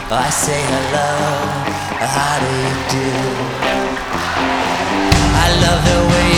I say hello, how do you do? I love the way